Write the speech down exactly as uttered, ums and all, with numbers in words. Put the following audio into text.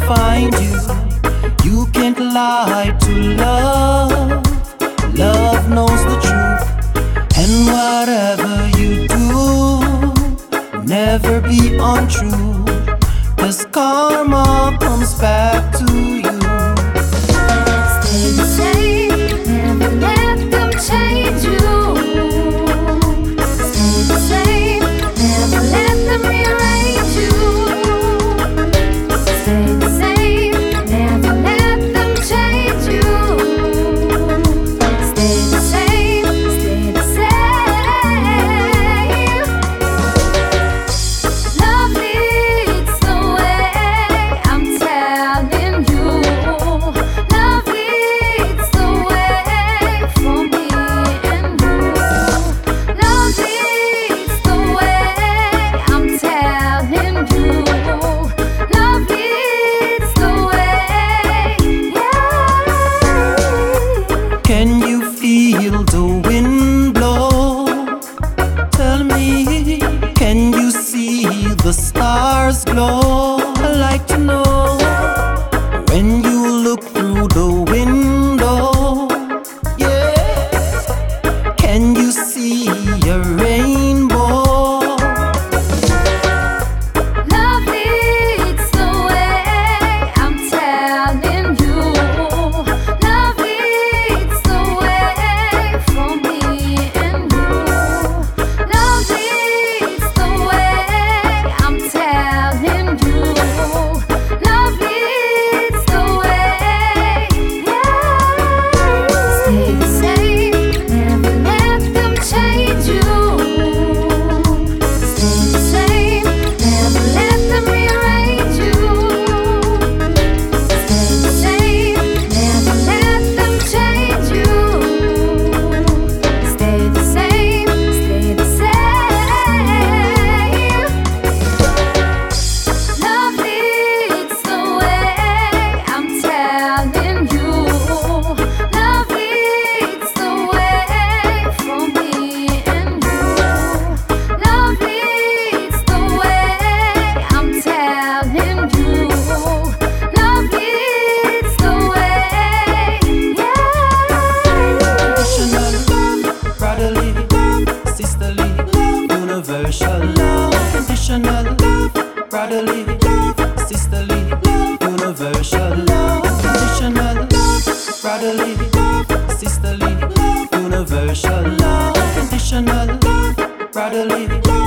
find you. You can't lie to love. Love knows the truth. And whatever you do, never be untrue. 'Cause karma comes back to you. Stay the same, never let them change you. Stay the same, never let them rearrange you. Stay the same, never let them change you. Stay the same, stay the same. Love leads the way, I'm telling you. Love leads the way for me and you. Love leads the way, I'm telling you. Love leads the way, yeah. Can you feel the wind blow? Tell me, can you see the stars glow? I'd like to know when you look through the window. Yeah, can you see a rainbow? Love leads the way, I'm telling you. Love leads the way for me and you. Love leads the way, I'm telling you. Love leads the way, yeah. Stay the same, never let them change you. Stay the same, never let them rearrange you. Stay the same, never let them change you. Stay the same, stay the same. Love leads the way, I'm telling you. Love leads the way for me and you. Love leads the way, I'm telling you. Love leads the way, yeah. Unconditional love, brotherly love, sisterly love, universal love. Unconditional love, brotherly love, sisterly love, universal love. Unconditional love, brotherly love, sisterly love, universal love. Unconditional love, brotherly love.